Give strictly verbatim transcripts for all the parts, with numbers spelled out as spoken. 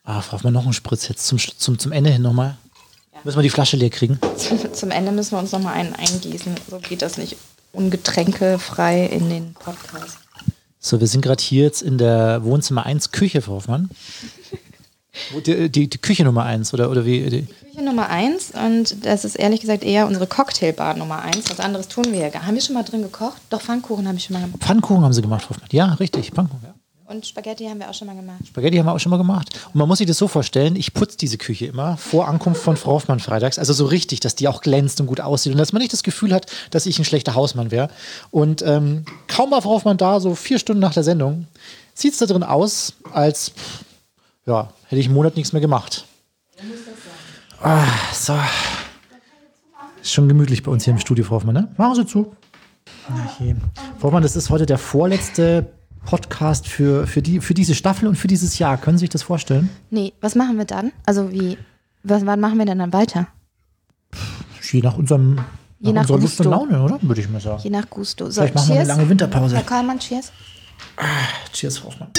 Ah, brauchen wir noch einen Spritz jetzt zum, zum, zum Ende hin nochmal? Ja. Müssen wir die Flasche leer kriegen? Zum, zum Ende müssen wir uns nochmal einen eingießen. So geht das nicht ungetränkefrei in den Podcast. So, wir sind gerade hier jetzt in der Wohnzimmer eins Küche, Frau Hoffmann. Die, die, die Küche Nummer eins, oder, oder wie? Die Küche Nummer eins und das ist ehrlich gesagt eher unsere Cocktailbar Nummer eins. Was anderes tun wir ja gar nicht. Haben wir schon mal drin gekocht? Doch, Pfannkuchen habe ich schon mal gemacht. Pfannkuchen haben sie gemacht, Frau Hoffmann. Ja, richtig, Pfannkuchen, ja. Und Spaghetti haben wir auch schon mal gemacht. Spaghetti haben wir auch schon mal gemacht. Und man muss sich das so vorstellen, ich putze diese Küche immer vor Ankunft von Frau Hoffmann freitags. Also so richtig, dass die auch glänzt und gut aussieht. Und dass man nicht das Gefühl hat, dass ich ein schlechter Hausmann wäre. Und ähm, kaum war Frau Hoffmann da, so vier Stunden nach der Sendung, sieht es da drin aus, als ja, hätte ich einen Monat nichts mehr gemacht. Ah, so. Ist schon gemütlich bei uns hier im Studio, Frau Hoffmann, ne? Machen Sie zu. Okay. Frau Hoffmann, das ist heute der vorletzte Podcast für, für, die, für diese Staffel und für dieses Jahr. Können Sie sich das vorstellen? Nee, was machen wir dann? Also wie, was, wann machen wir denn dann weiter? Je nach unserem Je nach, nach unserer Lust und Gusto. Laune, oder? Würde ich mal sagen. Je nach Gusto. So, Vielleicht machen wir eine lange Winterpause. Herr Karlmann, cheers. Ah, cheers, Frau Hoffmann.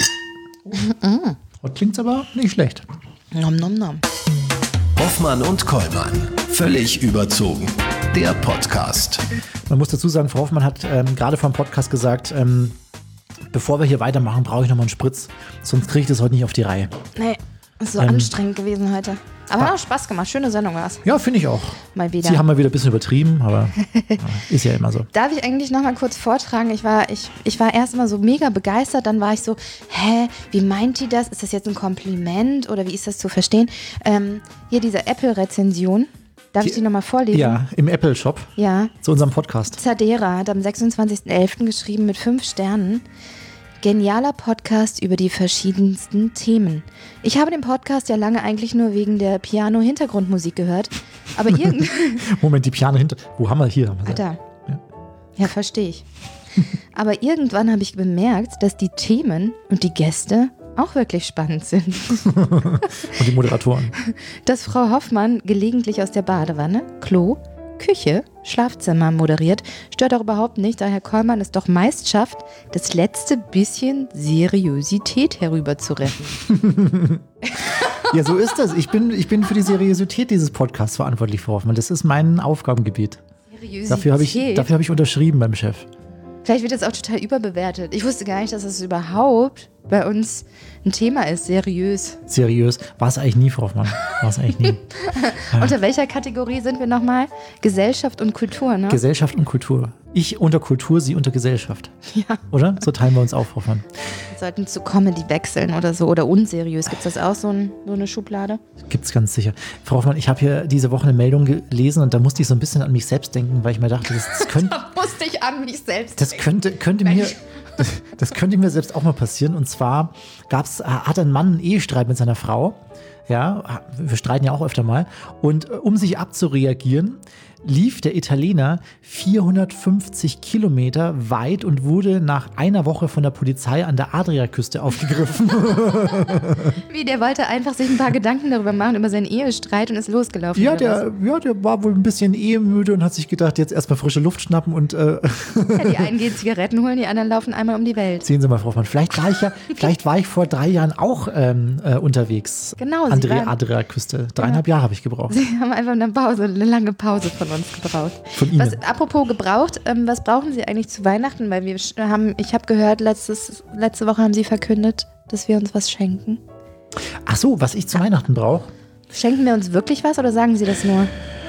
Mm. Heute klingt's aber nicht schlecht. Nom, nom, nom. Hoffmann und Kollmann. Völlig überzogen. Der Podcast. Man muss dazu sagen, Frau Hoffmann hat ähm, gerade vor dem Podcast gesagt, ähm, bevor wir hier weitermachen, brauche ich nochmal einen Spritz. Sonst kriege ich das heute nicht auf die Reihe. Nee, ist so Ähm, anstrengend gewesen heute. Aber hat auch Spaß gemacht. Schöne Sendung war's. Ja, finde ich auch. Mal wieder. Sie haben mal wieder ein bisschen übertrieben, aber ja, ist ja immer so. Darf ich eigentlich noch mal kurz vortragen? Ich war, ich, ich war erst mal so mega begeistert, dann war ich so, hä, wie meint die das? Ist das jetzt ein Kompliment oder wie ist das zu verstehen? Ähm, hier diese Apple-Rezension, darf Die- ich die noch mal vorlesen? Ja, im Apple-Shop Ja. zu unserem Podcast. Zadera hat am sechsundzwanzigsten elften geschrieben mit fünf Sternen. Genialer Podcast über die verschiedensten Themen. Ich habe den Podcast ja lange eigentlich nur wegen der Piano-Hintergrundmusik gehört, aber irgend... Moment, die Piano hinter. Wo haben wir hier? Haben wir Ah, da. Ja. Ja, verstehe ich. Aber irgendwann habe ich bemerkt, dass die Themen und die Gäste auch wirklich spannend sind. Und die Moderatoren. Dass Frau Hoffmann gelegentlich aus der Badewanne, Klo, Küche, Schlafzimmer moderiert, stört auch überhaupt nicht, da Herr Kollmann es doch meist schafft, das letzte bisschen Seriosität herüberzuretten. Ja, so ist das. Ich bin, ich bin für die Seriosität dieses Podcasts verantwortlich, Frau Hoffmann. Das ist mein Aufgabengebiet. Seriosität? Dafür habe ich, dafür habe ich unterschrieben beim Chef. Vielleicht wird das auch total überbewertet. Ich wusste gar nicht, dass das überhaupt bei uns ein Thema ist, seriös. Seriös. War es eigentlich nie, Frau Hoffmann. War es eigentlich nie. Ja. Unter welcher Kategorie sind wir nochmal? Gesellschaft und Kultur, ne? Gesellschaft und Kultur. Ich unter Kultur, Sie unter Gesellschaft. Ja. Oder? So teilen wir uns auf, Frau Hoffmann. Wir sollten zu Comedy wechseln oder so. Oder unseriös. Gibt es das auch, so, ein, so eine Schublade? Gibt's ganz sicher. Frau Hoffmann, ich habe hier diese Woche eine Meldung gelesen und da musste ich so ein bisschen an mich selbst denken, weil ich mir dachte, das, das könnte... Da musste ich an mich selbst Das könnte, könnte mir, das könnte mir selbst auch mal passieren. Und zwar gab's, hat ein Mann einen Ehestreit mit seiner Frau. Ja, wir streiten ja auch öfter mal. Und um sich abzureagieren, lief der Italiener vierhundertfünfzig Kilometer weit und wurde nach einer Woche von der Polizei an der Adriaküste aufgegriffen. Wie, der wollte einfach sich ein paar Gedanken darüber machen, über seinen Ehestreit und ist losgelaufen. Ja, oder der, ja, der war wohl ein bisschen ehemüde und hat sich gedacht, jetzt erstmal frische Luft schnappen und äh, was? Ja, die einen gehen Zigaretten holen, die anderen laufen einmal um die Welt. sehen Sie mal, Frau Hoffmann, vielleicht war ich ja, vielleicht war ich vor drei Jahren auch ähm, äh, unterwegs. Genau, Sie An der waren- Adriaküste. Dreieinhalb Jahre habe ich gebraucht. Sie haben einfach eine Pause, eine lange Pause von uns gebraucht. Von Ihnen. Was, apropos gebraucht, ähm, was brauchen Sie eigentlich zu Weihnachten? Weil wir sch- haben, ich habe gehört, letztes, letzte Woche haben Sie verkündet, dass wir uns was schenken. Ach so, was ich zu Weihnachten brauche? Schenken wir uns wirklich was oder sagen Sie das nur?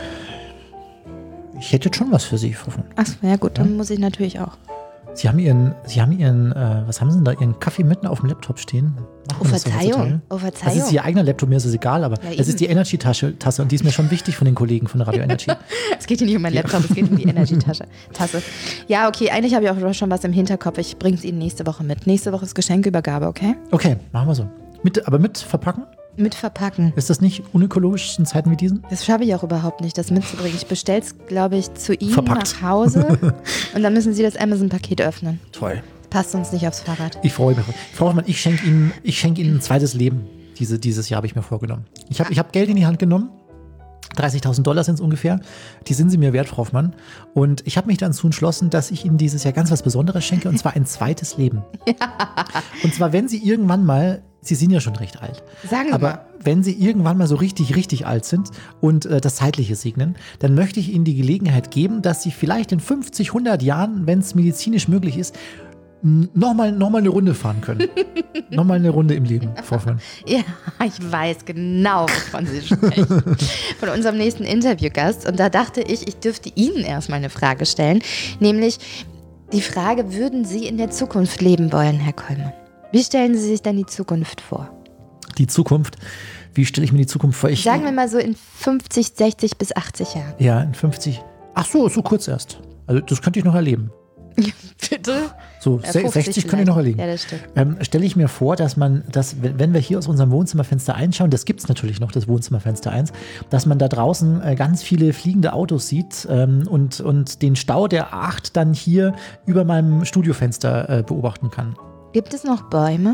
Ich hätte jetzt schon was für Sie, Frau Hoffmann. Achso, ja gut, dann muss ich natürlich auch. Sie haben Ihren, Sie haben Ihren, äh, was haben Sie denn da, Ihren Kaffee mitten auf dem Laptop stehen? Macht Oh, man das so Verzeihung. heutzutage? Oh, Das Verzeihung. ist Ihr eigener Laptop, mir ist es egal, aber Ja, es eben. ist die Energy-Tasche Tasse und die ist mir schon wichtig von den Kollegen von Radio Energy. Es geht hier nicht um meinen Laptop, es geht um die Energy-Tasche. Tasse. Ja, okay, eigentlich habe ich auch schon was im Hinterkopf. Ich bringe es Ihnen nächste Woche mit. Nächste Woche ist Geschenkeübergabe, okay? Okay, machen wir so. Mit, aber mit verpacken? Mit verpacken. Ist das nicht unökologisch in Zeiten wie diesen? Das schaffe ich auch überhaupt nicht, das mitzubringen. Ich bestelle es, glaube ich, zu Ihnen Verpackt. nach Hause und dann müssen Sie das Amazon-Paket öffnen. Toll. Passt uns nicht aufs Fahrrad. Ich freue mich. Frau Hoffmann, ich schenke Ihnen, ich schenke Ihnen ein zweites Leben. Diese, dieses Jahr habe ich mir vorgenommen. Ich habe ich hab Geld in die Hand genommen. dreißigtausend Dollar sind es ungefähr. Die sind Sie mir wert, Frau Hoffmann. Und ich habe mich dann dazu entschlossen, dass ich Ihnen dieses Jahr ganz was Besonderes schenke, und zwar ein zweites Leben. Ja. Und zwar, wenn Sie irgendwann mal Sie sind ja schon recht alt. Sagen Sie Aber mal. wenn Sie irgendwann mal so richtig, richtig alt sind und äh, das Zeitliche segnen, dann möchte ich Ihnen die Gelegenheit geben, dass Sie vielleicht in fünfzig, hundert Jahren, wenn es medizinisch möglich ist, nochmal noch mal eine Runde fahren können. Nochmal eine Runde im Leben, Frau Fön. Ja, ich weiß genau, wovon Sie sprechen. Von unserem nächsten Interviewgast. Und da dachte ich, ich dürfte Ihnen erstmal eine Frage stellen. Nämlich die Frage, würden Sie in der Zukunft leben wollen, Herr Kollmann? Wie stellen Sie sich dann die Zukunft vor? Die Zukunft, wie stelle ich mir die Zukunft vor? Ich, Sagen wir mal so in fünfzig, sechzig bis achtzig Jahren. Ja, in fünfzig. Ach so, so kurz erst. Also das könnte ich noch erleben. Bitte? So Ja, sechzig könnte ich noch erleben. Ja, das stimmt. Ähm, stelle ich mir vor, dass man, dass, wenn wir hier aus unserem Wohnzimmerfenster einschauen, das gibt es natürlich noch, das Wohnzimmerfenster eins, dass man da draußen äh, ganz viele fliegende Autos sieht ähm, und, und den Stau der A acht dann hier über meinem Studiofenster äh, beobachten kann. Gibt es noch Bäume?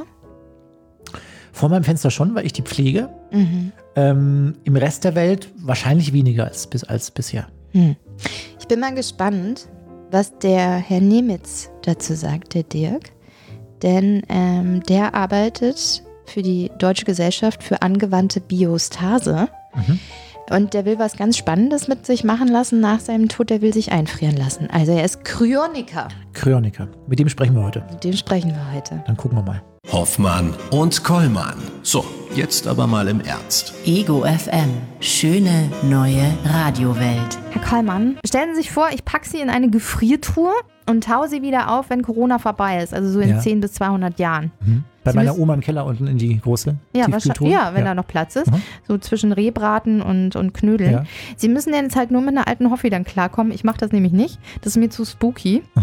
Vor meinem Fenster schon, weil ich die pflege. Mhm. Ähm, Im Rest der Welt wahrscheinlich weniger als, bis, als bisher. Hm. Ich bin mal gespannt, was der Herr Nemitz dazu sagt, der Dirk. Denn ähm, der arbeitet für die Deutsche Gesellschaft für angewandte Biostase. Mhm. Und der will was ganz Spannendes mit sich machen lassen nach seinem Tod. Der will sich einfrieren lassen. Also er ist Kryoniker. Kryoniker. Mit dem sprechen wir heute. Mit dem sprechen wir heute. Dann gucken wir mal. Hoffmann und Kollmann. So, jetzt aber mal im Ernst. Ego F M. Schöne neue Radiowelt. Herr Kollmann, stellen Sie sich vor, ich packe Sie in eine Gefriertruhe und taue Sie wieder auf, wenn Corona vorbei ist. Also so in Ja. zehn bis zweihundert Jahren. Mhm. Bei Sie meiner müssen- Oma im Keller unten in die große Ja, Tiefkühltruhe. wahrscheinlich, ja, wenn ja. da noch Platz ist. Mhm. So zwischen Rehbraten und, und Knödeln. Ja. Sie müssen jetzt halt nur mit einer alten Hoffi dann klarkommen. Ich mache das nämlich nicht. Das ist mir zu spooky. Mhm.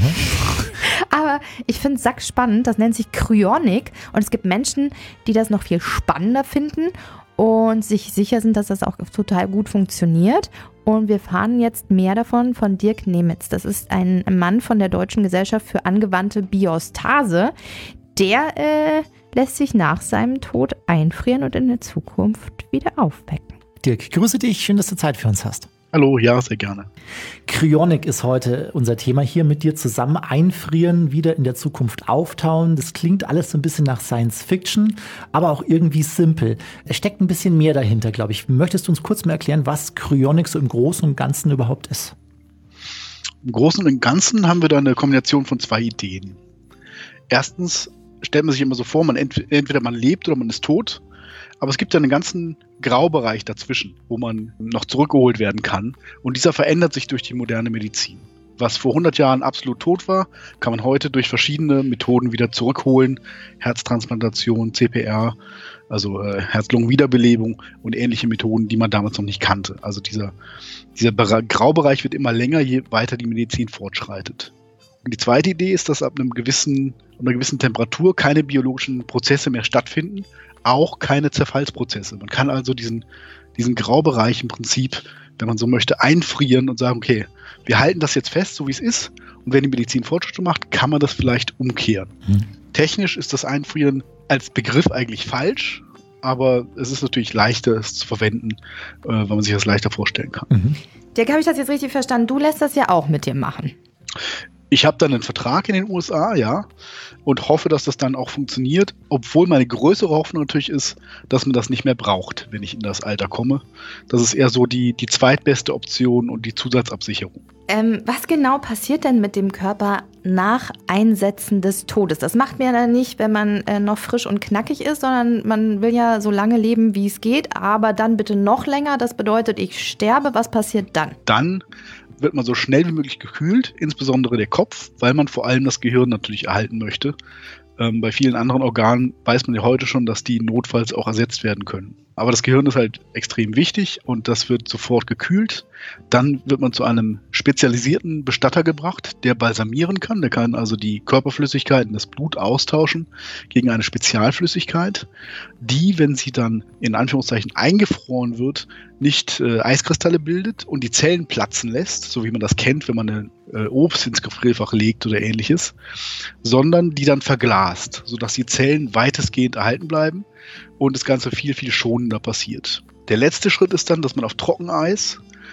Aber ich finde es sackspannend. Das nennt sich Kryonik. Und es gibt Menschen, die das noch viel spannender finden und sich sicher sind, dass das auch total gut funktioniert. Und wir fahren jetzt mehr davon von Dirk Nemitz. Das ist ein Mann von der Deutschen Gesellschaft für angewandte Biostase. Der äh, lässt sich nach seinem Tod einfrieren und in der Zukunft wieder aufwecken. Dirk, grüße dich. Schön, dass du Zeit für uns hast. Hallo, ja, sehr gerne. Kryonik ist heute unser Thema, hier mit dir zusammen einfrieren, wieder in der Zukunft auftauen. Das klingt alles so ein bisschen nach Science Fiction, aber auch irgendwie simpel. Es steckt ein bisschen mehr dahinter, glaube ich. Möchtest du uns kurz mal erklären, was Kryonik so im Großen und Ganzen überhaupt ist? Im Großen und Ganzen haben wir da eine Kombination von zwei Ideen. Erstens stellt man sich immer so vor, man ent- entweder man lebt oder man ist tot. Aber es gibt ja einen ganzen Graubereich dazwischen, wo man noch zurückgeholt werden kann. Und dieser verändert sich durch die moderne Medizin. Was vor hundert Jahren absolut tot war, kann man heute durch verschiedene Methoden wieder zurückholen. Herztransplantation, C P R, also äh, Herz-Lungen-Wiederbelebung und ähnliche Methoden, die man damals noch nicht kannte. Also dieser, dieser Bere- Graubereich wird immer länger, je weiter die Medizin fortschreitet. Und die zweite Idee ist, dass ab einem gewissen, einer gewissen Temperatur keine biologischen Prozesse mehr stattfinden, auch keine Zerfallsprozesse. Man kann also diesen, diesen Graubereich im Prinzip, wenn man so möchte, einfrieren und sagen, okay, wir halten das jetzt fest, so wie es ist, und wenn die Medizin Fortschritte macht, kann man das vielleicht umkehren. Mhm. Technisch ist das Einfrieren als Begriff eigentlich falsch, aber es ist natürlich leichter, es zu verwenden, äh, weil man sich das leichter vorstellen kann. Mhm. Dirk, habe ich das jetzt richtig verstanden? Du lässt das ja auch mit dir machen. Ich habe dann einen Vertrag in den U S A, ja, und hoffe, dass das dann auch funktioniert, obwohl meine größere Hoffnung natürlich ist, dass man das nicht mehr braucht, wenn ich in das Alter komme. Das ist eher so die, die zweitbeste Option und die Zusatzabsicherung. Ähm, was genau passiert denn mit dem Körper nach Einsetzen des Todes? Das macht man ja nicht, wenn man äh, noch frisch und knackig ist, sondern man will ja so lange leben, wie es geht, aber dann bitte noch länger. Das bedeutet, ich sterbe. Was passiert dann? Dann wird man so schnell wie möglich gekühlt, insbesondere der Kopf, weil man vor allem das Gehirn natürlich erhalten möchte. Ähm, bei vielen anderen Organen weiß man ja heute schon, dass die notfalls auch ersetzt werden können. Aber das Gehirn ist halt extrem wichtig und das wird sofort gekühlt. Dann wird man zu einem spezialisierten Bestatter gebracht, der balsamieren kann. Der kann also die Körperflüssigkeiten, das Blut austauschen gegen eine Spezialflüssigkeit, die, wenn sie dann in Anführungszeichen eingefroren wird, nicht äh, Eiskristalle bildet und die Zellen platzen lässt, so wie man das kennt, wenn man eine, äh, Obst ins Gefrierfach legt oder ähnliches, sondern die dann verglast, sodass die Zellen weitestgehend erhalten bleiben und das Ganze viel, viel schonender passiert. Der letzte Schritt ist dann, dass man auf Trockeneis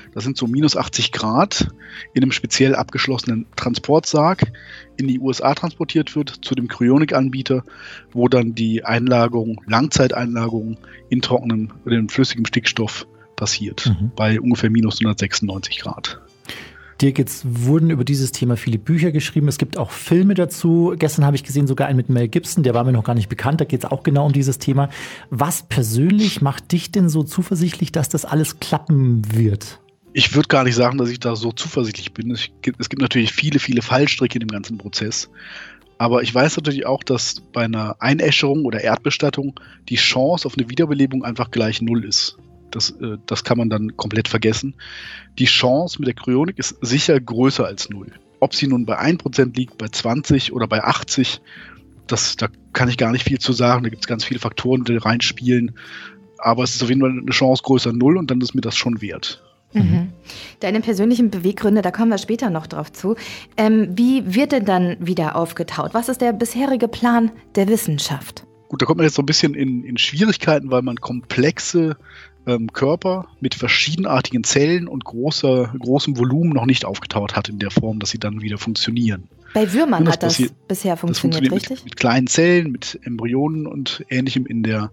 Das sind so minus achtzig Grad in einem speziell abgeschlossenen Transportsarg in die U S A transportiert wird zu dem Kryonik-Anbieter, wo dann die Einlagerung, Langzeiteinlagerung in trockenem oder in flüssigem Stickstoff passiert, mhm. bei ungefähr minus hundertsechsundneunzig Grad. Dirk, jetzt wurden über dieses Thema viele Bücher geschrieben. Es gibt auch Filme dazu. Gestern habe ich gesehen, sogar einen mit Mel Gibson, der war mir noch gar nicht bekannt. Da geht es auch genau um dieses Thema. Was persönlich macht dich denn so zuversichtlich, dass das alles klappen wird? Ich würde gar nicht sagen, dass ich da so zuversichtlich bin. Es gibt, es gibt natürlich viele, viele Fallstricke in dem ganzen Prozess. Aber ich weiß natürlich auch, dass bei einer Einäscherung oder Erdbestattung die Chance auf eine Wiederbelebung einfach gleich null ist. Das, äh, das kann man dann komplett vergessen. Die Chance mit der Kryonik ist sicher größer als null. Ob sie nun bei ein Prozent liegt, bei zwanzig oder bei achtzig, das, da kann ich gar nicht viel zu sagen. Da gibt es ganz viele Faktoren, die reinspielen. Aber es ist auf jeden Fall eine Chance größer null und dann ist mir das schon wert. Mhm. Deine persönlichen Beweggründe, da kommen wir später noch drauf zu. Ähm, wie wird denn dann wieder aufgetaut? Was ist der bisherige Plan der Wissenschaft? Gut, da kommt man jetzt so ein bisschen in, in Schwierigkeiten, weil man komplexe ähm, Körper mit verschiedenartigen Zellen und großer, großem Volumen noch nicht aufgetaut hat in der Form, dass sie dann wieder funktionieren. Bei Würmern das hat das passiert, bisher funktioniert, das funktioniert richtig? Mit, mit kleinen Zellen, mit Embryonen und Ähnlichem in der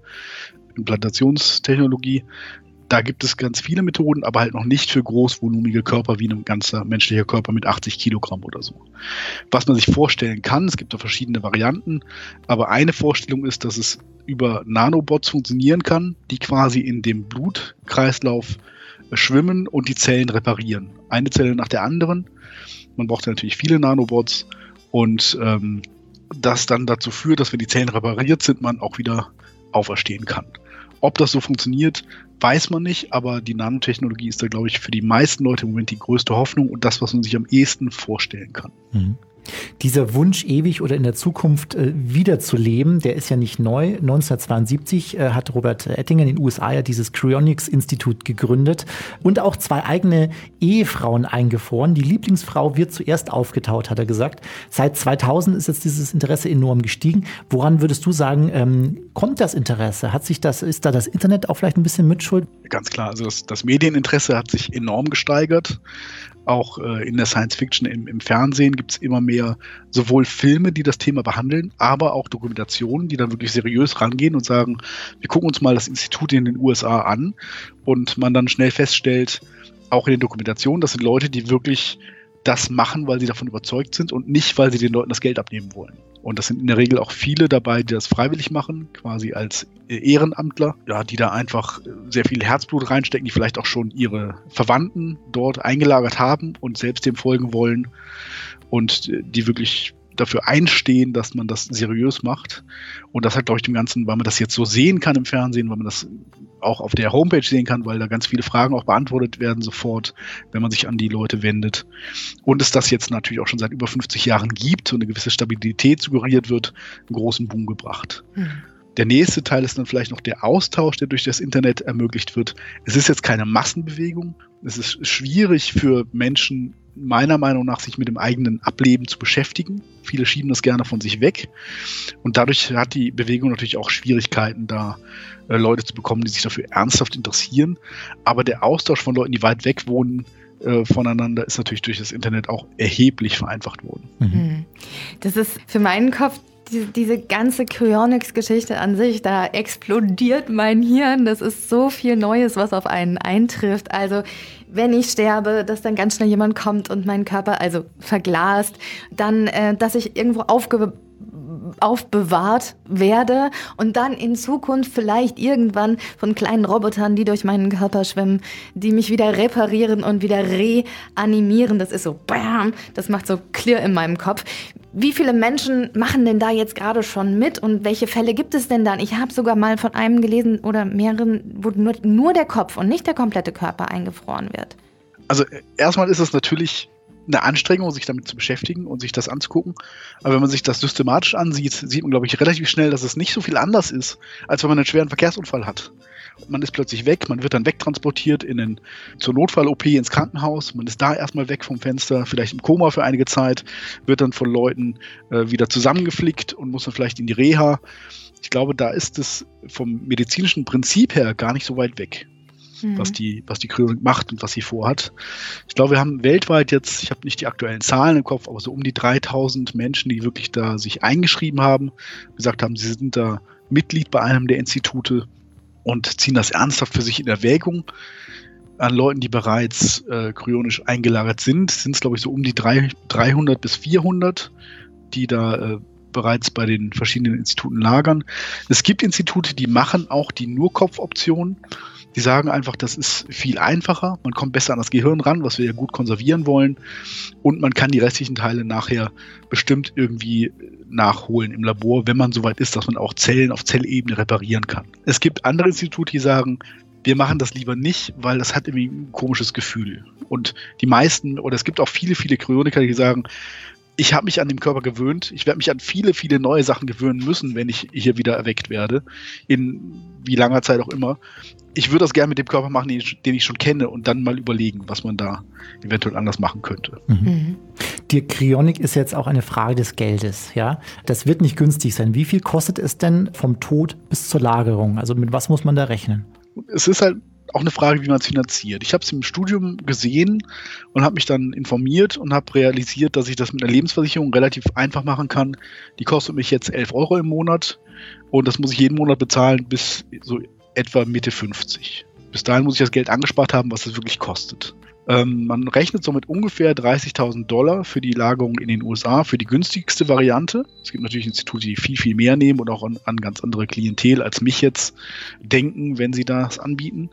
Implantationstechnologie. Da gibt es ganz viele Methoden, aber halt noch nicht für großvolumige Körper wie ein ganzer menschlicher Körper mit achtzig Kilogramm oder so. Was man sich vorstellen kann, es gibt da verschiedene Varianten, aber eine Vorstellung ist, dass es über Nanobots funktionieren kann, die quasi in dem Blutkreislauf schwimmen und die Zellen reparieren. Eine Zelle nach der anderen. Man braucht ja natürlich viele Nanobots und ähm, das dann dazu führt, dass wenn die Zellen repariert sind, man auch wieder auferstehen kann. Ob das so funktioniert, weiß man nicht, aber die Nanotechnologie ist da, glaube ich, für die meisten Leute im Moment die größte Hoffnung und das, was man sich am ehesten vorstellen kann. Mhm. Dieser Wunsch, ewig oder in der Zukunft äh, wiederzuleben, der ist ja nicht neu. neunzehnhundertzweiundsiebzig äh, hat Robert Ettinger in den U S A ja dieses Cryonics-Institut gegründet und auch zwei eigene Ehefrauen eingefroren. Die Lieblingsfrau wird zuerst aufgetaut, hat er gesagt. Seit zweitausend ist jetzt dieses Interesse enorm gestiegen. Woran würdest du sagen, ähm, kommt das Interesse? Hat sich das, ist da das Internet auch vielleicht ein bisschen mitschuld? Ganz klar, also das, das Medieninteresse hat sich enorm gesteigert. Auch äh, in der Science-Fiction, im, im Fernsehen gibt es immer mehr sowohl Filme, die das Thema behandeln, aber auch Dokumentationen, die dann wirklich seriös rangehen und sagen, wir gucken uns mal das Institut in den U S A an und man dann schnell feststellt, auch in den Dokumentationen, das sind Leute, die wirklich das machen, weil sie davon überzeugt sind und nicht, weil sie den Leuten das Geld abnehmen wollen. Und das sind in der Regel auch viele dabei, die das freiwillig machen, quasi als Ehrenamtler, ja, die da einfach sehr viel Herzblut reinstecken, die vielleicht auch schon ihre Verwandten dort eingelagert haben und selbst dem folgen wollen und die wirklich dafür einstehen, dass man das seriös macht. Und das hat, glaube ich, dem Ganzen, weil man das jetzt so sehen kann im Fernsehen, weil man das auch auf der Homepage sehen kann, weil da ganz viele Fragen auch beantwortet werden sofort, wenn man sich an die Leute wendet. Und es das jetzt natürlich auch schon seit über fünfzig Jahren gibt und eine gewisse Stabilität suggeriert wird, einen großen Boom gebracht. Mhm. Der nächste Teil ist dann vielleicht noch der Austausch, der durch das Internet ermöglicht wird. Es ist jetzt keine Massenbewegung. Es ist schwierig für Menschen, meiner Meinung nach, sich mit dem eigenen Ableben zu beschäftigen. Viele schieben das gerne von sich weg. Und dadurch hat die Bewegung natürlich auch Schwierigkeiten, da äh, Leute zu bekommen, die sich dafür ernsthaft interessieren. Aber der Austausch von Leuten, die weit weg wohnen, äh, voneinander, ist natürlich durch das Internet auch erheblich vereinfacht worden. Mhm. Das ist für meinen Kopf Die, diese ganze Cryonics-Geschichte an sich, da explodiert mein Hirn. Das ist so viel Neues, was auf einen eintrifft. Also wenn ich sterbe, dass dann ganz schnell jemand kommt und meinen Körper also verglast, dann, äh, dass ich irgendwo aufge aufbewahrt werde und dann in Zukunft vielleicht irgendwann von kleinen Robotern, die durch meinen Körper schwimmen, die mich wieder reparieren und wieder reanimieren. Das ist so bam, das macht so Klirr in meinem Kopf. Wie viele Menschen machen denn da jetzt gerade schon mit und welche Fälle gibt es denn dann? Ich habe sogar mal von einem gelesen oder mehreren, wo nur, nur der Kopf und nicht der komplette Körper eingefroren wird. Also erstmal ist es natürlich eine Anstrengung, sich damit zu beschäftigen und sich das anzugucken. Aber wenn man sich das systematisch ansieht, sieht man, glaube ich, relativ schnell, dass es nicht so viel anders ist, als wenn man einen schweren Verkehrsunfall hat. Man ist plötzlich weg, man wird dann wegtransportiert in den, zur Notfall-O P ins Krankenhaus, man ist da erstmal weg vom Fenster, vielleicht im Koma für einige Zeit, wird dann von Leuten äh, wieder zusammengeflickt und muss dann vielleicht in die Reha. Ich glaube, da ist es vom medizinischen Prinzip her gar nicht so weit weg. mhm. was die, was die Kryonik macht und was sie vorhat. Ich glaube, wir haben weltweit jetzt, ich habe nicht die aktuellen Zahlen im Kopf, aber so um die dreitausend Menschen, die wirklich da sich eingeschrieben haben, gesagt haben, sie sind da Mitglied bei einem der Institute und ziehen das ernsthaft für sich in Erwägung. An Leuten, die bereits äh, kryonisch eingelagert sind, sind es, glaube ich, so um die drei, dreihundert bis vierhundert, die da äh, bereits bei den verschiedenen Instituten lagern. Es gibt Institute, die machen auch die Nur-Kopf-Option. Die sagen einfach, das ist viel einfacher, man kommt besser an das Gehirn ran, was wir ja gut konservieren wollen, und man kann die restlichen Teile nachher bestimmt irgendwie nachholen im Labor, wenn man soweit ist, dass man auch Zellen auf Zellebene reparieren kann. Es gibt andere Institute, die sagen, wir machen das lieber nicht, weil das hat irgendwie ein komisches Gefühl. Und die meisten, oder es gibt auch viele, viele Kryoniker, die sagen, ich habe mich an den Körper gewöhnt, ich werde mich an viele, viele neue Sachen gewöhnen müssen, wenn ich hier wieder erweckt werde, in wie langer Zeit auch immer. Ich würde das gerne mit dem Körper machen, den ich, den ich schon kenne, und dann mal überlegen, was man da eventuell anders machen könnte. Mhm. Mhm. Die Kryonik ist jetzt auch eine Frage des Geldes. Ja? Das wird nicht günstig sein. Wie viel kostet es denn vom Tod bis zur Lagerung? Also mit was muss man da rechnen? Es ist halt auch eine Frage, wie man es finanziert. Ich habe es im Studium gesehen und habe mich dann informiert und habe realisiert, dass ich das mit einer Lebensversicherung relativ einfach machen kann. Die kostet mich jetzt elf Euro im Monat und das muss ich jeden Monat bezahlen bis so etwa Mitte fünfzig. Bis dahin muss ich das Geld angespart haben, was es wirklich kostet. Ähm, man rechnet so mit ungefähr dreißigtausend Dollar für die Lagerung in den U S A, für die günstigste Variante. Es gibt natürlich Institute, die viel, viel mehr nehmen und auch an, an ganz andere Klientel als mich jetzt denken, wenn sie das anbieten.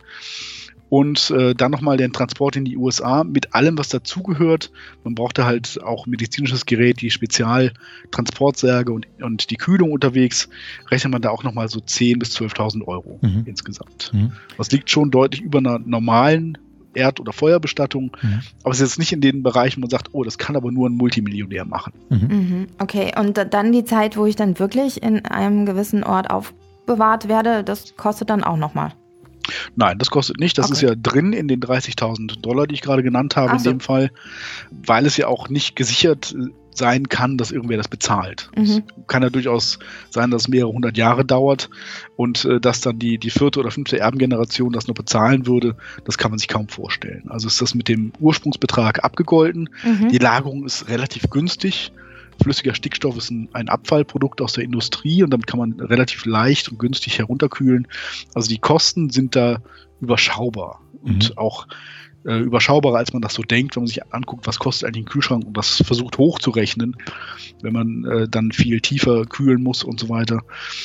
Und äh, dann nochmal den Transport in die U S A mit allem, was dazugehört. Man braucht da halt auch medizinisches Gerät, die Spezialtransportsärge und, und die Kühlung unterwegs. Rechnet man da auch nochmal so zehntausend bis zwölftausend Euro mhm. insgesamt. Mhm. Das liegt schon deutlich über einer normalen Erd- oder Feuerbestattung, mhm. aber es ist jetzt nicht in den Bereichen, wo man sagt, oh, das kann aber nur ein Multimillionär machen. Mhm. Okay, und dann die Zeit, wo ich dann wirklich in einem gewissen Ort aufbewahrt werde, das kostet dann auch nochmal? Nein, das kostet nicht. Das okay. ist ja drin in den dreißigtausend Dollar, die ich gerade genannt habe. Ach so. In dem Fall, weil es ja auch nicht gesichert sein kann, dass irgendwer das bezahlt. Mhm. Es kann ja durchaus sein, dass es mehrere hundert Jahre dauert und äh, dass dann die, die vierte oder fünfte Erbengeneration das nur bezahlen würde, das kann man sich kaum vorstellen. Also ist das mit dem Ursprungsbetrag abgegolten. Mhm. Die Lagerung ist relativ günstig. Flüssiger Stickstoff ist ein, ein Abfallprodukt aus der Industrie und damit kann man relativ leicht und günstig herunterkühlen. Also die Kosten sind da überschaubar mhm. und auch äh, überschaubarer, als man das so denkt, wenn man sich anguckt, was kostet eigentlich ein Kühlschrank und das versucht hochzurechnen, wenn man äh, dann viel tiefer kühlen muss und so weiter.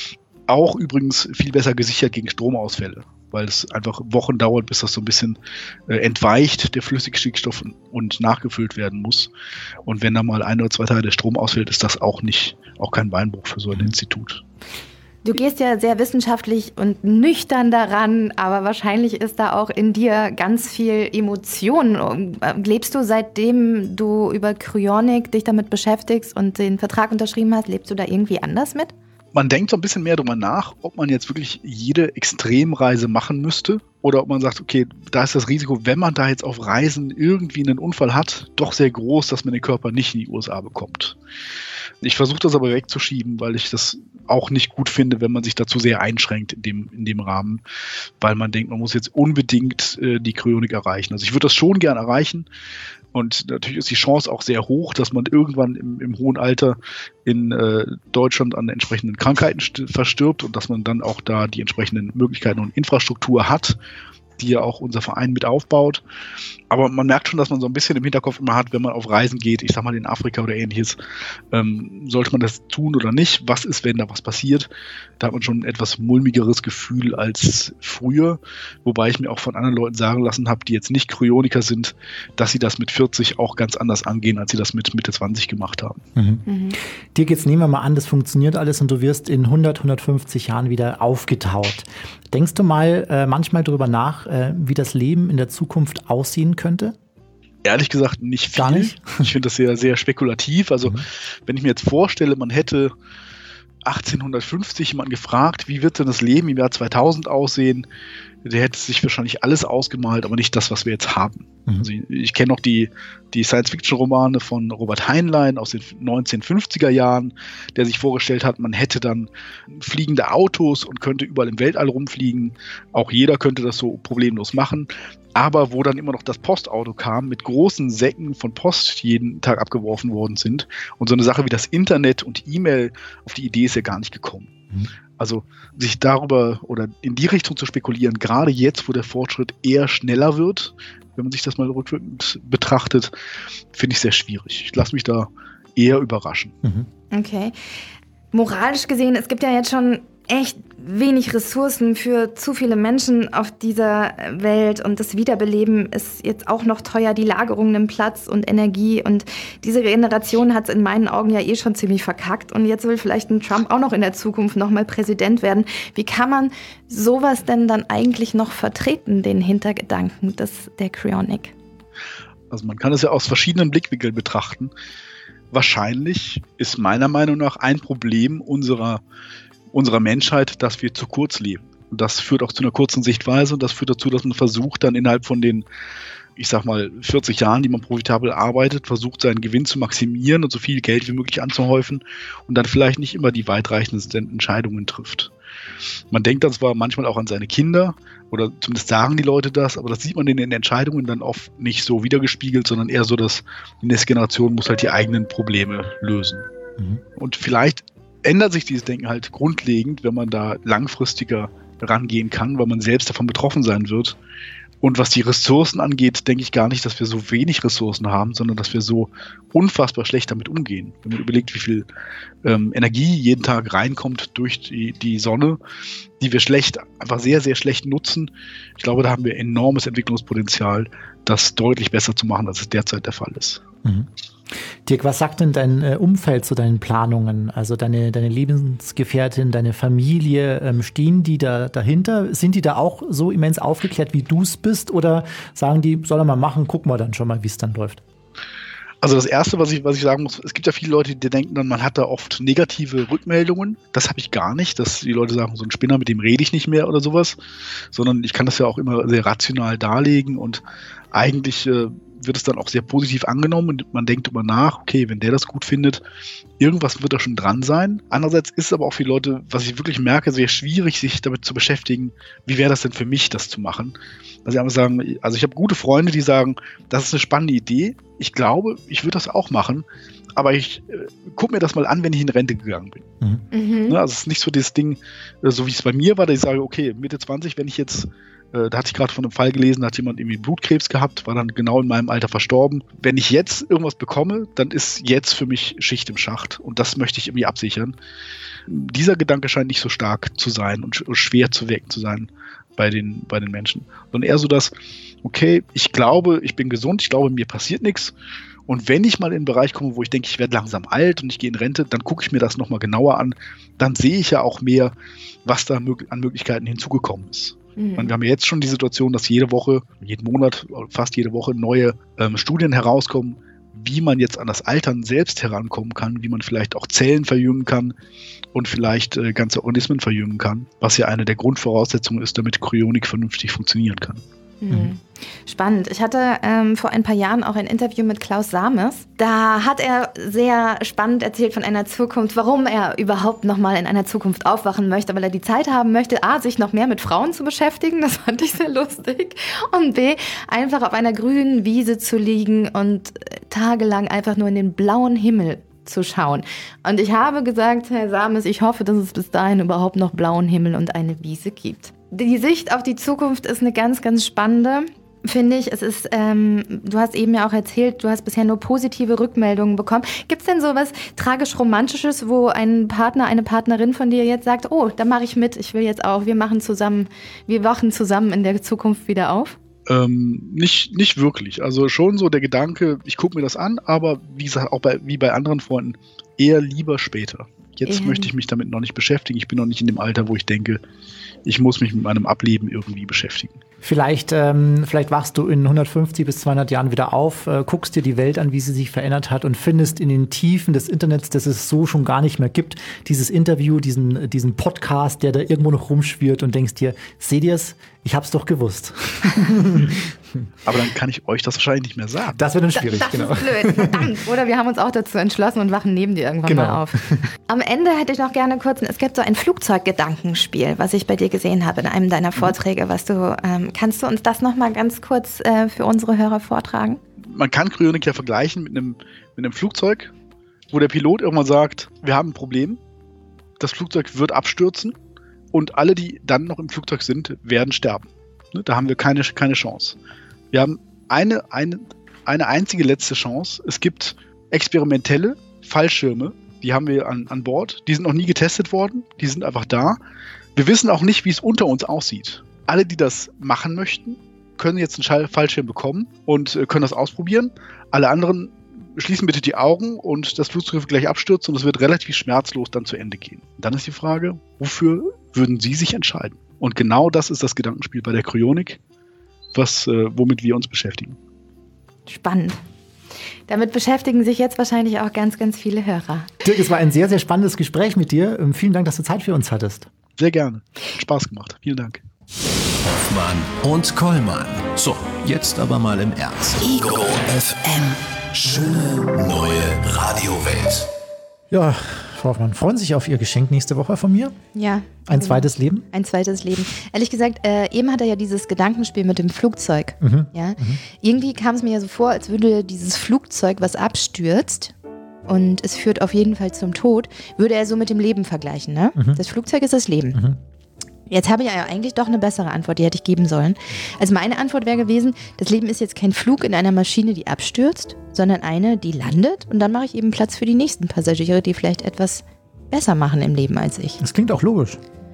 Auch übrigens viel besser gesichert gegen Stromausfälle, weil es einfach Wochen dauert, bis das so ein bisschen äh, entweicht, der Flüssigstickstoff, und, und nachgefüllt werden muss. Und wenn da mal ein oder zwei Tage der Strom ausfällt, ist das auch nicht, auch kein Beinbruch für so ein Institut. Du gehst ja sehr wissenschaftlich und nüchtern daran, aber wahrscheinlich ist da auch in dir ganz viel Emotion. Lebst du, seitdem du über Kryonik dich damit beschäftigst und den Vertrag unterschrieben hast, lebst du da irgendwie anders mit? Man denkt so ein bisschen mehr darüber nach, ob man jetzt wirklich jede Extremreise machen müsste oder ob man sagt, okay, da ist das Risiko, wenn man da jetzt auf Reisen irgendwie einen Unfall hat, doch sehr groß, dass man den Körper nicht in die U S A bekommt. Ich versuche das aber wegzuschieben, weil ich das auch nicht gut finde, wenn man sich dazu sehr einschränkt in dem, in dem Rahmen, weil man denkt, man muss jetzt unbedingt äh, die Kryonik erreichen. Also ich würde das schon gern erreichen. Und natürlich ist die Chance auch sehr hoch, dass man irgendwann im, im hohen Alter in äh, Deutschland an entsprechenden Krankheiten st- verstirbt und dass man dann auch da die entsprechenden Möglichkeiten und Infrastruktur hat, die ja auch unser Verein mit aufbaut. Aber man merkt schon, dass man so ein bisschen im Hinterkopf immer hat, wenn man auf Reisen geht, ich sag mal in Afrika oder ähnliches, ähm, sollte man das tun oder nicht? Was ist, wenn da was passiert? Da hat man schon ein etwas mulmigeres Gefühl als früher, wobei ich mir auch von anderen Leuten sagen lassen habe, die jetzt nicht Kryoniker sind, dass sie das mit vierzig auch ganz anders angehen, als sie das mit Mitte zwanzig gemacht haben. Mhm. Mhm. Dir geht's, nehmen wir mal an, das funktioniert alles und du wirst in hundert, hundertfünfzig Jahren wieder aufgetaut. Denkst du mal äh, manchmal darüber nach, äh, wie das Leben in der Zukunft aussehen könnte? Ehrlich gesagt nicht viel. Gar nicht? Ich finde das sehr, sehr spekulativ. Also mhm. wenn ich mir jetzt vorstelle, man hätte achtzehnhundertfünfzig jemanden gefragt, wie wird denn das Leben im Jahr zweitausend aussehen? Der hätte sich wahrscheinlich alles ausgemalt, aber nicht das, was wir jetzt haben. Mhm. Also ich, ich kenne noch die, die Science-Fiction-Romane von Robert Heinlein aus den neunzehnhundertfünfziger Jahren, der sich vorgestellt hat, man hätte dann fliegende Autos und könnte überall im Weltall rumfliegen. Auch jeder könnte das so problemlos machen. Aber wo dann immer noch das Postauto kam mit großen Säcken von Post, die jeden Tag abgeworfen worden sind. Und so eine Sache wie das Internet und E-Mail, auf die Idee ist ja gar nicht gekommen. Mhm. Also sich darüber oder in die Richtung zu spekulieren, gerade jetzt, wo der Fortschritt eher schneller wird, wenn man sich das mal rückwirkend betrachtet, finde ich sehr schwierig. Ich lasse mich da eher überraschen. Mhm. Okay. Moralisch gesehen, es gibt ja jetzt schon echt wenig Ressourcen für zu viele Menschen auf dieser Welt und das Wiederbeleben ist jetzt auch noch teuer, die Lagerung nimmt Platz und Energie und diese Generation hat es in meinen Augen ja eh schon ziemlich verkackt und jetzt will vielleicht ein Trump auch noch in der Zukunft nochmal Präsident werden. Wie kann man sowas denn dann eigentlich noch vertreten, den Hintergedanken des, der Cryonic? Also man kann es ja aus verschiedenen Blickwinkeln betrachten. Wahrscheinlich ist meiner Meinung nach ein Problem unserer unserer Menschheit, dass wir zu kurz leben. Und das führt auch zu einer kurzen Sichtweise und das führt dazu, dass man versucht, dann innerhalb von den, ich sag mal, vierzig Jahren, die man profitabel arbeitet, versucht, seinen Gewinn zu maximieren und so viel Geld wie möglich anzuhäufen und dann vielleicht nicht immer die weitreichendsten Entscheidungen trifft. Man denkt dann zwar manchmal auch an seine Kinder oder zumindest sagen die Leute das, aber das sieht man in den Entscheidungen dann oft nicht so wiedergespiegelt, sondern eher so, dass die nächste Generation muss halt die eigenen Probleme lösen. Mhm. Und vielleicht ändert sich dieses Denken halt grundlegend, wenn man da langfristiger rangehen kann, weil man selbst davon betroffen sein wird. Und was die Ressourcen angeht, denke ich gar nicht, dass wir so wenig Ressourcen haben, sondern dass wir so unfassbar schlecht damit umgehen. Wenn man überlegt, wie viel ähm, Energie jeden Tag reinkommt durch die, die Sonne, die wir schlecht, einfach sehr, sehr schlecht nutzen. Ich glaube, da haben wir enormes Entwicklungspotenzial, das deutlich besser zu machen, als es derzeit der Fall ist. Mhm. Dirk, was sagt denn dein äh, Umfeld zu deinen Planungen? Also deine, deine Lebensgefährtin, deine Familie, ähm, stehen die da dahinter? Sind die da auch so immens aufgeklärt, wie du es bist? Oder sagen die, soll er mal machen, gucken wir dann schon mal, wie es dann läuft? Also das Erste, was ich, was ich sagen muss, es gibt ja viele Leute, die denken dann, man hat da oft negative Rückmeldungen. Das habe ich gar nicht, dass die Leute sagen, so ein Spinner, mit dem rede ich nicht mehr oder sowas. Sondern ich kann das ja auch immer sehr rational darlegen und eigentlich äh, wird es dann auch sehr positiv angenommen und man denkt darüber nach, okay, wenn der das gut findet, irgendwas wird da schon dran sein. Andererseits ist es aber auch für die Leute, was ich wirklich merke, sehr schwierig, sich damit zu beschäftigen, wie wäre das denn für mich, das zu machen. Also ich einfach sagen, also ich habe gute Freunde, die sagen, das ist eine spannende Idee. Ich glaube, ich würde das auch machen, aber ich äh, gucke mir das mal an, wenn ich in Rente gegangen bin. Mhm. Ne, also es ist nicht so das Ding, äh, so wie es bei mir war, dass ich sage, okay, Mitte zwanzig, wenn ich jetzt da hatte ich gerade von einem Fall gelesen, da hat jemand irgendwie Blutkrebs gehabt, war dann genau in meinem Alter verstorben. Wenn ich jetzt irgendwas bekomme, dann ist jetzt für mich Schicht im Schacht und das möchte ich irgendwie absichern. Dieser Gedanke scheint nicht so stark zu sein und schwer zu wirken zu sein bei den, bei den Menschen. Sondern eher so, dass, okay, ich glaube, ich bin gesund, ich glaube, mir passiert nichts. Und wenn ich mal in einen Bereich komme, wo ich denke, ich werde langsam alt und ich gehe in Rente, dann gucke ich mir das nochmal genauer an. Dann sehe ich ja auch mehr, was da an Möglichkeiten hinzugekommen ist. Mhm. Wir haben ja jetzt schon die Situation, dass jede Woche, jeden Monat, fast jede Woche neue ähm, Studien herauskommen, wie man jetzt an das Altern selbst herankommen kann, wie man vielleicht auch Zellen verjüngen kann und vielleicht äh, ganze Organismen verjüngen kann, was ja eine der Grundvoraussetzungen ist, damit Kryonik vernünftig funktionieren kann. Mhm. Spannend. Ich hatte ähm, vor ein paar Jahren auch ein Interview mit Klaus Sames. Da hat er sehr spannend erzählt von einer Zukunft, warum er überhaupt nochmal in einer Zukunft aufwachen möchte, weil er die Zeit haben möchte, A, sich noch mehr mit Frauen zu beschäftigen, das fand ich sehr lustig, und B, einfach auf einer grünen Wiese zu liegen und tagelang einfach nur in den blauen Himmel zu schauen. Und ich habe gesagt, Herr Sames, ich hoffe, dass es bis dahin überhaupt noch blauen Himmel und eine Wiese gibt. Die Sicht auf die Zukunft ist eine ganz, ganz spannende, finde ich. Es ist, ähm, du hast eben ja auch erzählt, du hast bisher nur positive Rückmeldungen bekommen. Gibt es denn sowas tragisch-romantisches, wo ein Partner, eine Partnerin von dir jetzt sagt, oh, da mache ich mit, ich will jetzt auch, wir machen zusammen, wir wachen zusammen in der Zukunft wieder auf? Ähm, nicht, nicht wirklich. Also schon so der Gedanke, ich gucke mir das an, aber wie gesagt, auch bei, wie bei anderen Freunden, eher lieber später. Jetzt ja. möchte ich mich damit noch nicht beschäftigen. Ich bin noch nicht in dem Alter, wo ich denke, ich muss mich mit meinem Ableben irgendwie beschäftigen. Vielleicht, ähm, vielleicht wachst du in hundertfünfzig bis zweihundert Jahren wieder auf, äh, guckst dir die Welt an, wie sie sich verändert hat und findest in den Tiefen des Internets, das es so schon gar nicht mehr gibt, dieses Interview, diesen, diesen Podcast, der da irgendwo noch rumschwirrt und denkst dir, seht ihr's? Ich hab's doch gewusst. Aber dann kann ich euch das wahrscheinlich nicht mehr sagen. Das wird dann schwierig, das genau. ist blöd, verdammt. Oder wir haben uns auch dazu entschlossen und wachen neben dir irgendwann Genau. mal auf. Am Ende hätte ich noch gerne kurz, es gibt so ein Flugzeuggedankenspiel, was ich bei dir gesehen habe in einem deiner Vorträge, was du, ähm, kannst du uns das noch mal ganz kurz äh, für unsere Hörer vortragen? Man kann Kryonik ja vergleichen mit einem, mit einem Flugzeug, wo der Pilot irgendwann sagt, wir haben ein Problem, das Flugzeug wird abstürzen und alle, die dann noch im Flugzeug sind, werden sterben. Ne, da haben wir keine, keine Chance. Wir haben eine, eine, eine einzige letzte Chance. Es gibt experimentelle Fallschirme, die haben wir an, an Bord. Die sind noch nie getestet worden, die sind einfach da. Wir wissen auch nicht, wie es unter uns aussieht. Alle, die das machen möchten, können jetzt einen Schall- Fallschirm bekommen und äh, können das ausprobieren. Alle anderen schließen bitte die Augen und das Flugzeug wird gleich abstürzen und es wird relativ schmerzlos dann zu Ende gehen. Dann ist die Frage, wofür würden Sie sich entscheiden? Und genau das ist das Gedankenspiel bei der Kryonik, was, äh, womit wir uns beschäftigen. Spannend. Damit beschäftigen sich jetzt wahrscheinlich auch ganz, ganz viele Hörer. Dirk, es war ein sehr, sehr spannendes Gespräch mit dir. Ähm, Vielen Dank, dass du Zeit für uns hattest. Sehr gerne. Spaß gemacht. Vielen Dank. Hoffmann und Kollmann. So, jetzt aber mal im Ernst. Ego F M. Schöne neue Radiowelt. Ja, Frau Hoffmann, freuen Sie sich auf Ihr Geschenk nächste Woche von mir? Ja. Ein zweites Leben? Ein zweites Leben. Ehrlich gesagt, äh, eben hat er ja dieses Gedankenspiel mit dem Flugzeug. Mhm. Ja? Mhm. Irgendwie kam es mir ja so vor, als würde dieses Flugzeug, was abstürzt und es führt auf jeden Fall zum Tod, würde er so mit dem Leben vergleichen. Ne? Mhm. Das Flugzeug ist das Leben. Mhm. Jetzt habe ich ja eigentlich doch eine bessere Antwort, die hätte ich geben sollen. Also meine Antwort wäre gewesen, das Leben ist jetzt kein Flug in einer Maschine, die abstürzt, sondern eine, die landet und dann mache ich eben Platz für die nächsten Passagiere, die vielleicht etwas besser machen im Leben als ich. Das klingt auch logisch.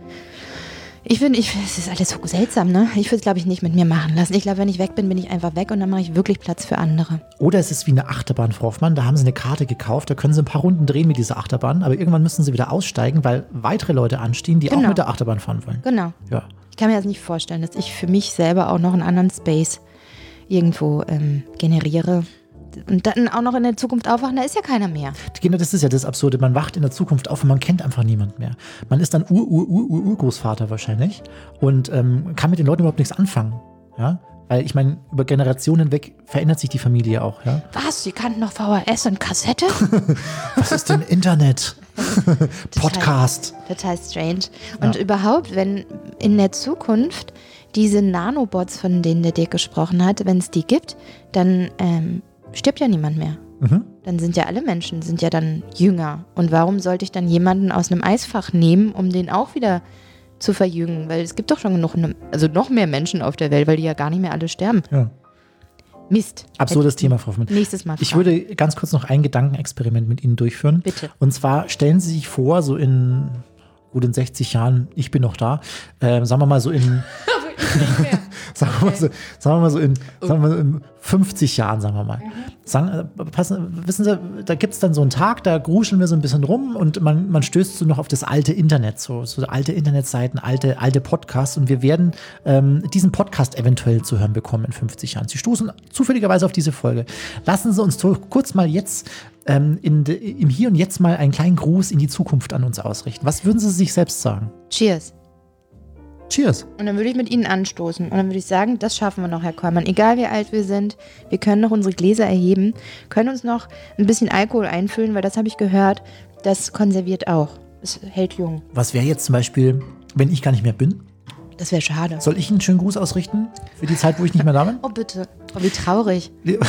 Ich finde, ich, es ist alles so seltsam, ne? Ich würde es, glaube ich, nicht mit mir machen lassen. Ich glaube, wenn ich weg bin, bin ich einfach weg und dann mache ich wirklich Platz für andere. Oder es ist wie eine Achterbahn, Frau Hoffmann. Da haben Sie eine Karte gekauft, da können Sie ein paar Runden drehen mit dieser Achterbahn, aber irgendwann müssen Sie wieder aussteigen, weil weitere Leute anstehen, die Genau. auch mit der Achterbahn fahren wollen. Genau. Ja. Ich kann mir das nicht vorstellen, dass ich für mich selber auch noch einen anderen Space irgendwo ähm, generiere. Und dann auch noch in der Zukunft aufwachen, da ist ja keiner mehr. Genau, das ist ja das Absurde. Man wacht in der Zukunft auf und man kennt einfach niemand mehr. Man ist dann Ur-Ur-Ur-Urgroßvater wahrscheinlich und ähm, kann mit den Leuten überhaupt nichts anfangen. Ja? Weil ich meine, über Generationen hinweg verändert sich die Familie auch. Ja? Was? Sie kannten noch V H S und Kassette? Was ist denn Internet? Podcast. Total strange. Und Ja. überhaupt, wenn in der Zukunft diese Nanobots, von denen der Dirk gesprochen hat, wenn es die gibt, dann ähm, stirbt ja niemand mehr. Mhm. Dann sind ja alle Menschen, sind ja dann jünger. Und warum sollte ich dann jemanden aus einem Eisfach nehmen, um den auch wieder zu verjüngen? Weil es gibt doch schon genug, also noch mehr Menschen auf der Welt, weil die ja gar nicht mehr alle sterben. Ja. Mist. Absurdes Hätte- Thema, Frau Hoffmann. Nächstes Mal. Ich fragen. würde ganz kurz noch ein Gedankenexperiment mit Ihnen durchführen. Bitte. Und zwar stellen Sie sich vor, so in gut in sechzig Jahren, ich bin noch da, äh, sagen wir mal so in sagen, wir mal so, sagen wir mal so in, sagen wir mal so in fünfzig Jahren, sagen wir mal. Sagen, äh, passen, wissen Sie, da gibt es dann so einen Tag, da gruscheln wir so ein bisschen rum und man, man stößt so noch auf das alte Internet, so, so alte Internetseiten, alte, alte Podcasts und wir werden ähm, diesen Podcast eventuell zu hören bekommen in fünfzig Jahren. Sie stoßen zufälligerweise auf diese Folge. Lassen Sie uns so kurz mal jetzt ähm, in de, im Hier und Jetzt mal einen kleinen Gruß in die Zukunft an uns ausrichten. Was würden Sie sich selbst sagen? Cheers. Cheers. Und dann würde ich mit Ihnen anstoßen. Und dann würde ich sagen, das schaffen wir noch, Herr Kollmann. Egal wie alt wir sind, wir können noch unsere Gläser erheben, können uns noch ein bisschen Alkohol einfüllen, weil das habe ich gehört, das konserviert auch. Es hält jung. Was wäre jetzt zum Beispiel, wenn ich gar nicht mehr bin? Das wäre schade. Soll ich einen schönen Gruß ausrichten für die Zeit, wo ich nicht mehr da bin? Oh bitte. Oh, wie traurig.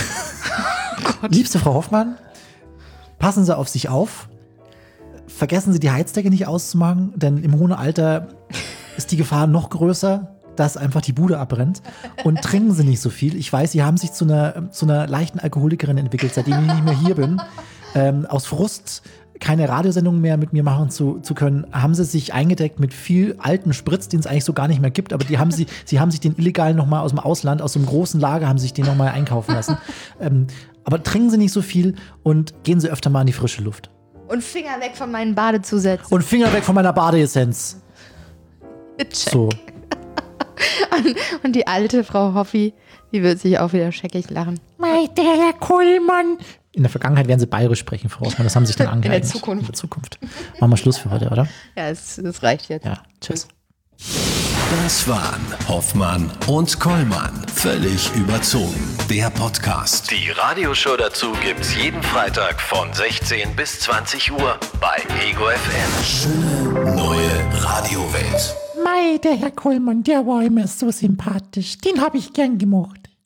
Liebste Frau Hoffmann, passen Sie auf sich auf. Vergessen Sie die Heizdecke nicht auszumachen, denn im hohen Alter ist die Gefahr noch größer, dass einfach die Bude abbrennt. Und trinken Sie nicht so viel. Ich weiß, Sie haben sich zu einer, zu einer leichten Alkoholikerin entwickelt, seitdem ich nicht mehr hier bin. Ähm, aus Frust, keine Radiosendung mehr mit mir machen zu, zu können, haben Sie sich eingedeckt mit viel alten Spritz, den es eigentlich so gar nicht mehr gibt. Aber die haben Sie, Sie haben sich den illegalen nochmal aus dem Ausland, aus so einem großen Lager, haben sich den nochmal einkaufen lassen. Ähm, aber trinken Sie nicht so viel und gehen Sie öfter mal in die frische Luft. Und Finger weg von meinen Badezusätzen. Und Finger weg von meiner Badeessenz. So. Und, und die alte Frau Hoffi, die wird sich auch wieder scheckig lachen. Mei, der Herr Kollmann. In der Vergangenheit werden sie bayerisch sprechen, Frau Hoffmann. Das haben sie sich dann angeeignet. In der Zukunft. In der Zukunft. Machen wir Schluss für heute, oder? Ja, es, es reicht jetzt. Ja, tschüss. Das waren Hoffmann und Kollmann. Völlig überzogen. Der Podcast. Die Radioshow dazu gibt's jeden Freitag von sechzehn bis zwanzig Uhr bei Ego F M. Schöne neue Radiowelt. Mei, der Herr Kollmann, der war immer so sympathisch. Den habe ich gern gemocht.